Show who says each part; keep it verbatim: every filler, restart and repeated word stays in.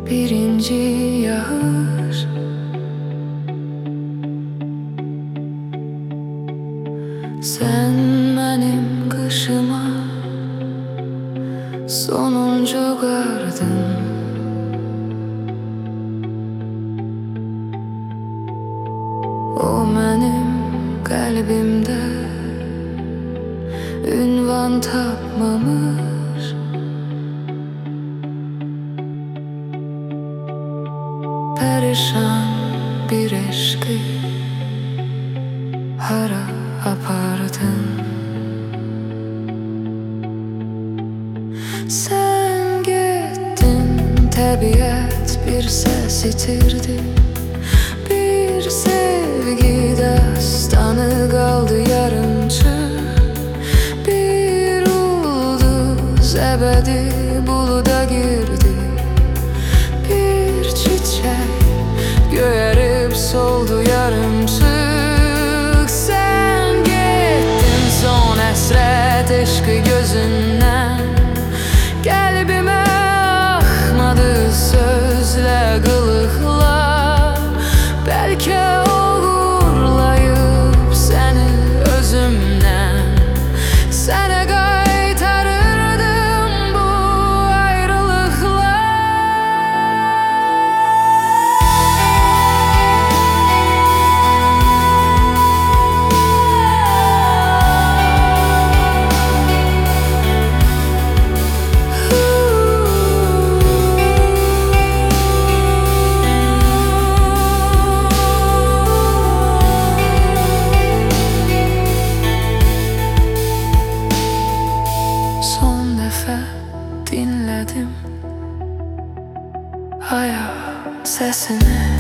Speaker 1: birinci yağış. Sen benim kışıma sonuncu qardın. O benim kalbimde ünvan tapmamış. Perişan bir eşki hara apardın. Sen gittin, tabiat bir ses itirdi. Bir sevgi dastanı kaldı yarımçık. Bir ulduz ebedi buluda girdi. Bir çiçek göğerip soldu yarımçık. Sen gittin, son esret eşki gözünden kalbime akmadı sözle kılıkla. Belki uğurlayıp seni özümden sana kaytarırdım bu ayrılıkla. Son defa dinledim hayat sesini.